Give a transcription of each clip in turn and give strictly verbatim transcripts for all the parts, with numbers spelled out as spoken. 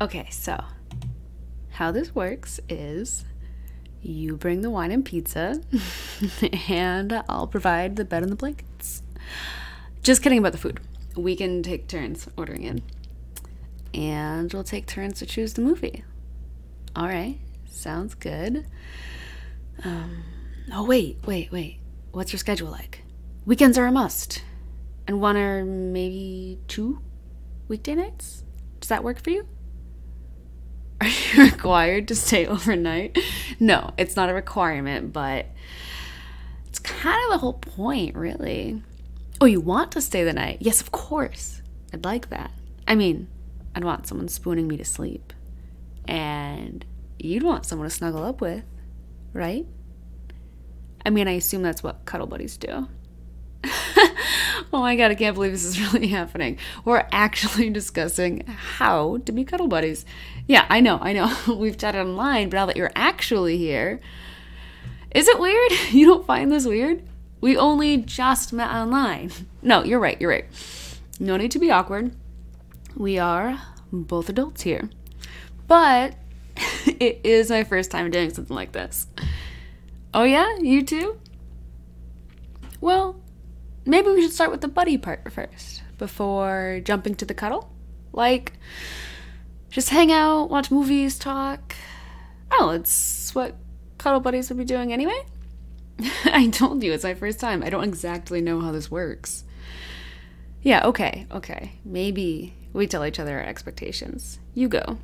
Okay, so how this works is you bring the wine and pizza, and I'll provide the bed and the blankets. Just kidding about the food. We can take turns ordering in, and we'll take turns to choose the movie. All right, sounds good. Um, oh, wait, wait, wait. What's your schedule like? Weekends are a must. And one or maybe two weekday nights? Does that work for you? Are you required to stay overnight? No, it's not a requirement, but it's kind of the whole point, really. Oh, you want to stay the night? Yes, of course. I'd like that. I mean, I'd want someone spooning me to sleep. And you'd want someone to snuggle up with, right? I mean, I assume that's what cuddle buddies do. Oh my god, I can't believe this is really happening. We're actually discussing how to be cuddle buddies. Yeah, I know, I know. We've chatted online, but now that you're actually here, is it weird? You don't find this weird? We only just met online. No, you're right, you're right. No need to be awkward. We are both adults here. But it is my first time doing something like this. Oh yeah? You too? Well, maybe we should start with the buddy part first, before jumping to the cuddle. Like, just hang out, watch movies, talk. Oh, it's what cuddle buddies would be doing anyway? I told you, it's my first time. I don't exactly know how this works. Yeah, okay, okay. Maybe we tell each other our expectations. You go.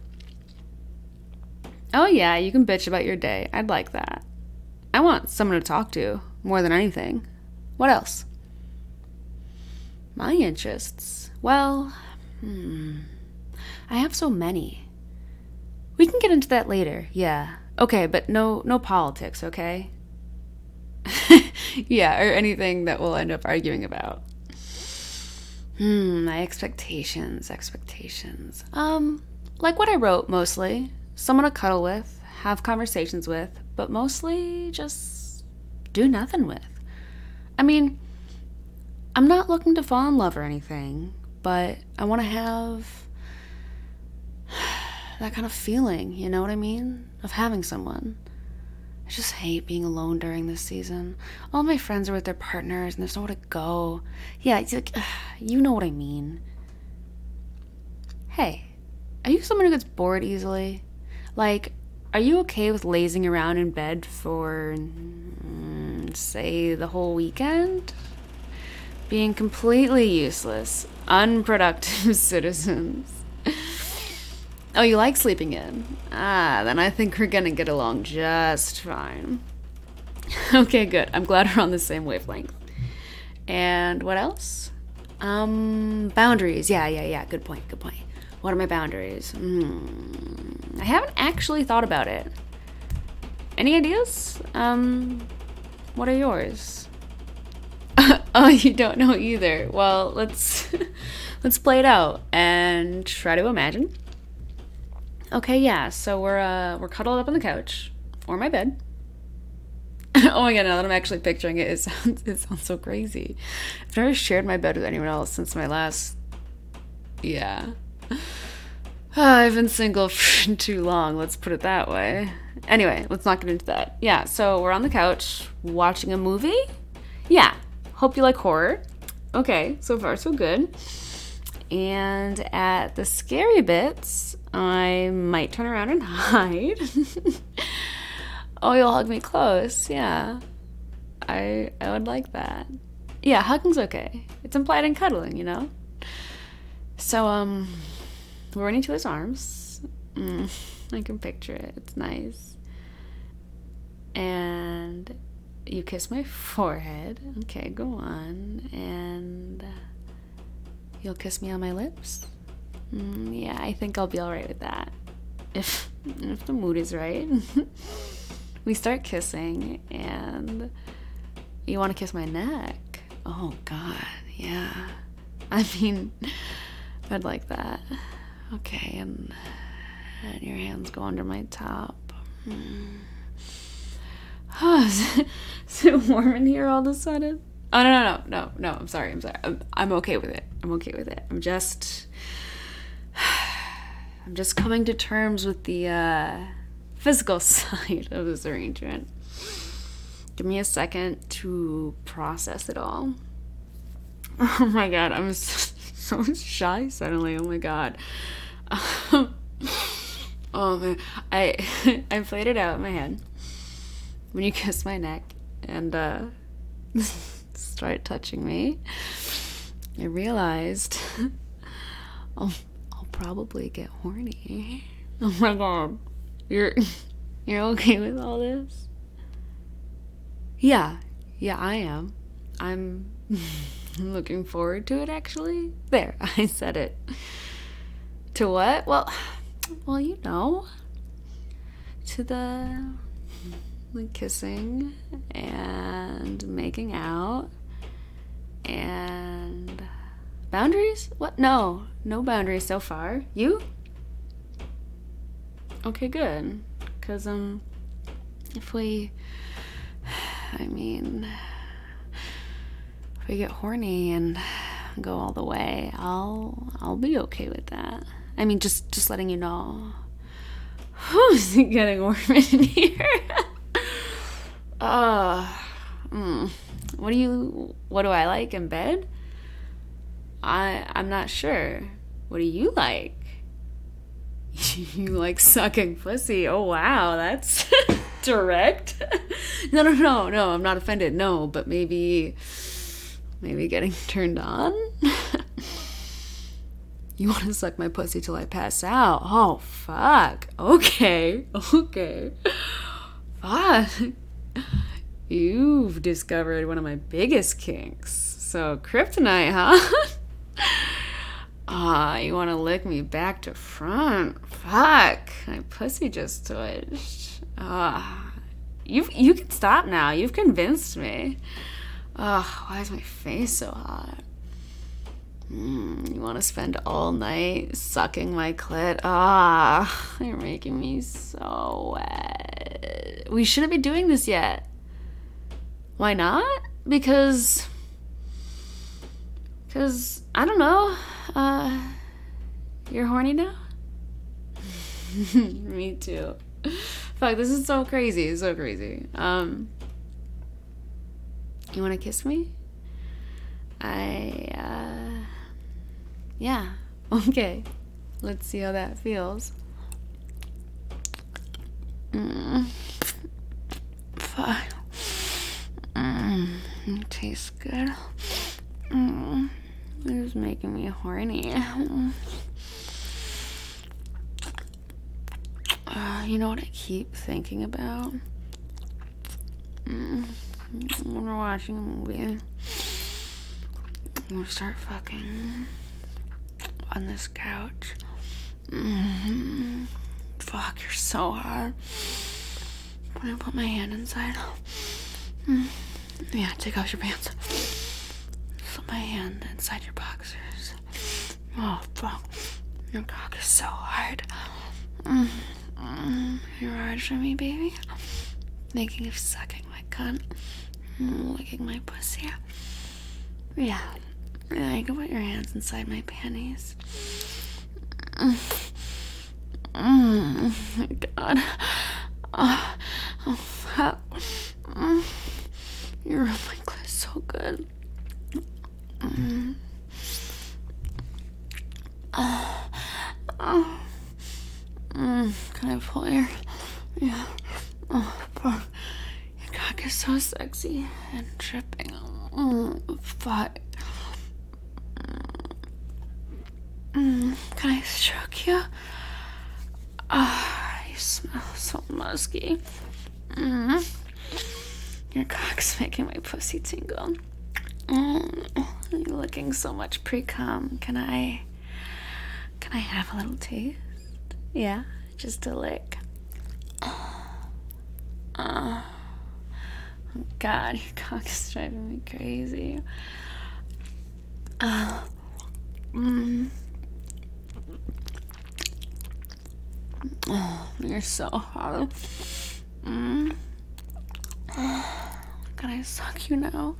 Oh yeah, you can bitch about your day. I'd like that. I want someone to talk to, more than anything. What else? My interests? Well, hmm. I have so many. We can get into that later, yeah. Okay, but no no politics, okay? Yeah, or anything that we'll end up arguing about. Hmm, my expectations, expectations. Um, like what I wrote, mostly. Someone to cuddle with, have conversations with, but mostly just do nothing with. I mean, I'm not looking to fall in love or anything, but I want to have that kind of feeling, you know what I mean? Of having someone. I just hate being alone during this season. All my friends are with their partners and there's nowhere to go. Yeah, it's like, you know what I mean. Hey, are you someone who gets bored easily? Like, are you okay with lazing around in bed for, mm, say, the whole weekend? Being completely useless, unproductive citizens. Oh, you like sleeping in? Ah, then I think we're gonna get along just fine. Okay, good. I'm glad we're on the same wavelength. And what else? Um, boundaries. Yeah, yeah, yeah. Good point, good point. What are my boundaries? Hmm. I haven't actually thought about it. Any ideas? Um, what are yours? Oh, you don't know either. Well, let's let's play it out and try to imagine. Okay, yeah. So we're uh we're cuddled up on the couch or my bed. Oh my god! Now that I'm actually picturing it, it sounds it sounds so crazy. I've never shared my bed with anyone else since my last. Yeah. I've been single for too long. Let's put it that way. Anyway, let's not get into that. Yeah. So we're on the couch watching a movie. Yeah. Hope you like horror. Okay, so far so good. And at the scary bits, I might turn around and hide. Oh, you'll hug me close. Yeah. I I would like that. Yeah, hugging's okay. It's implied in cuddling, you know? So, um, we're running to his arms. Mm, I can picture it. It's nice. And you kiss my forehead. Okay, go on. And you'll kiss me on my lips. Mm, yeah, I think I'll be all right with that. If if the mood is right. We start kissing, and you want to kiss my neck. Oh God, yeah. I mean, I'd like that. Okay, and, and your hands go under my top. Mm. Oh, is it, is it warm in here all of a sudden? Oh, no, no, no, no, no, I'm sorry, I'm sorry. I'm, I'm okay with it. I'm okay with it. I'm just, I'm just coming to terms with the uh, physical side of this arrangement. Give me a second to process it all. Oh my god, I'm so, so shy suddenly. Oh my god. Um, oh man, I I played it out in my head when you kissed my neck and uh, started touching me. I realized I'll I'll probably get horny. Oh my god, you're you're okay with all this? Yeah, yeah, I am. I'm looking forward to it, actually. There, I said it. To what? Well, well, you know, to the, the kissing and making out and boundaries? What? No, no boundaries so far. You? Okay, good. Because, um, if we, I mean, if we get horny and go all the way, I'll, I'll be okay with that. I mean, just, just letting you know. Who's getting warm in here? uh, mm, what do you, what do I like in bed? I, I'm not sure. What do you like? You like sucking pussy. Oh, wow. That's direct. No, no, no, no. I'm not offended. No, but maybe, maybe getting turned on. You want to suck my pussy till I pass out? Oh, fuck. Okay. Okay. Fuck. You've discovered one of my biggest kinks. So, kryptonite, huh? Ah, you want to lick me back to front? Fuck. My pussy just twitched. Ah. You you can stop now. You've convinced me. Ah, why is my face so hot? Mm, you want to spend all night sucking my clit? Ah, you're making me so wet. We shouldn't be doing this yet. Why not? Because, because, I don't know. Uh, you're horny now? Me too. Fuck, this is so crazy. So crazy. Um, you want to kiss me? I, uh... Yeah, okay. Let's see how that feels. Mm. Fuck. Mm. It tastes good. Mm. It is making me horny. Uh, you know what I keep thinking about? Mm. When we're watching a movie, we'll start fucking on this couch. Mm-hmm. Fuck, you're so hot. I'm gonna put my hand inside. Mm. Yeah, take off your pants. Put my hand inside your boxers. Oh, fuck. Your cock is so hard. Mm. Mm. You're hard for me, baby. Thinking of sucking my cunt. Mm, licking my pussy. Yeah. Yeah, you can put your hands inside my panties. Mm. Mm. My God. Oh, oh fuck. Mm. You rub my clit so good. Mm. Oh. Oh. Mm. Can I pull your... Yeah. Oh, fuck. Your cock is so sexy and dripping. Mm. Fuck. Mm, can I stroke you? Ah, oh, you smell so musky. Mm. Your cock's making my pussy tingle. Mm. You're looking so much pre-cum. Can I, can I have a little taste? Yeah, just a lick. Oh, God, your cock is driving me crazy. Oh. Mm. Oh, you're so hot. Mm. Can I suck you now?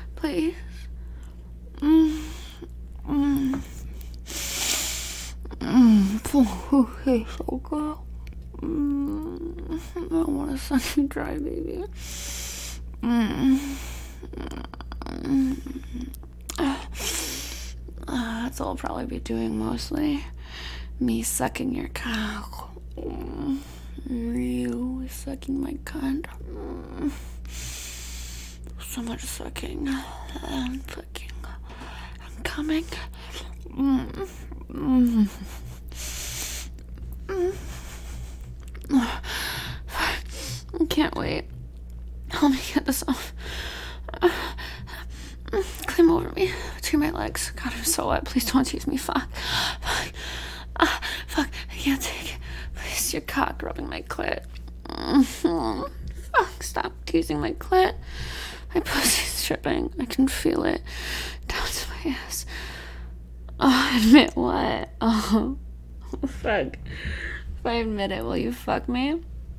Please? Mm. Mm. Mm, okay, so good. Mm, I want to suck you dry, baby. Mm. Mm. Uh, that's all I'll probably be doing mostly. Me sucking your cock. Mm. You sucking my cunt. Mm. So much sucking. I'm fucking. I'm coming. Mm. Mm. Mm. I can't wait. Help me get this off. Climb over me. Between my legs. God, I'm so wet. Please don't tease me. Fuck. Fuck. Ah, fuck. I can't take it. Please, your cock rubbing my clit. Mm-hmm. Fuck. Stop teasing my clit. My pussy's dripping. I can feel it. Down to my ass. Oh, admit what? Oh. Fuck. If I admit it, will you fuck me?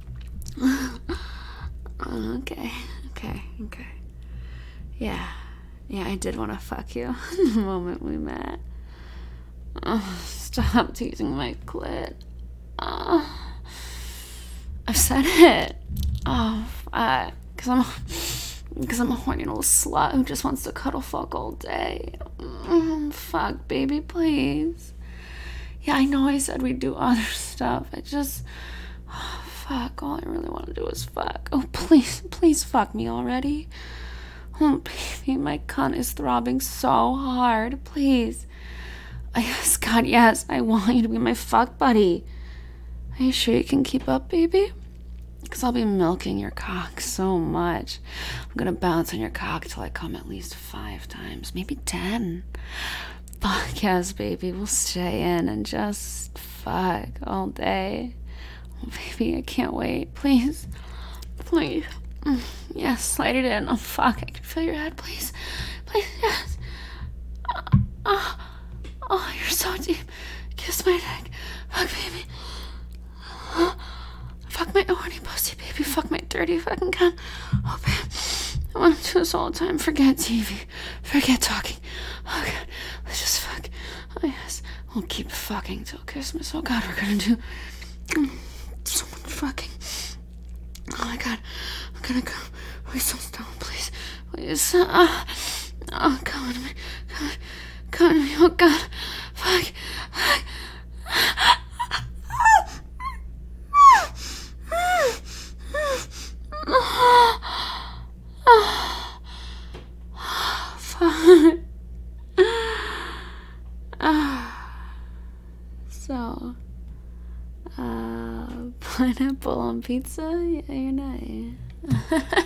Okay. Okay. Okay. Yeah. Yeah, I did want to fuck you the moment we met. Oh, stop teasing my clit. Oh, I've said it. Oh, fuck. Because I'm, because I'm a horny little slut who just wants to cuddle fuck all day. Mm, fuck, baby, please. Yeah, I know I said we'd do other stuff. I just... Oh, fuck, all I really want to do is fuck. Oh, please, please fuck me already. Oh, baby, my cunt is throbbing so hard. Please. Yes, God, yes. I want you to be my fuck buddy. Are you sure you can keep up, baby? Because I'll be milking your cock so much. I'm going to bounce on your cock till I come at least five times, maybe ten. Fuck yes, baby. We'll stay in and just fuck all day. Oh, baby, I can't wait. Please. Please. Mm, yes, slide it in. Oh, fuck. I can feel your head. Please. Please, yes. Uh, uh, oh, you're so deep. Kiss my neck. Fuck, baby. Uh, fuck my horny pussy, baby. Fuck my dirty fucking cunt. Oh, babe. I want to do this all the time. Forget T V. Forget talking. Oh, God. Let's just fuck. Oh, yes. We'll keep fucking till Christmas. Oh, God. We're gonna do mm, so much fucking. Oh, my God. I'm gonna go. Please don't stop, please. Please. Uh, oh, come on to me. Come on. Come on to me. Oh, God. Fuck. Fuck. Fuck. So, uh, pineapple on pizza? Yeah, you're nice.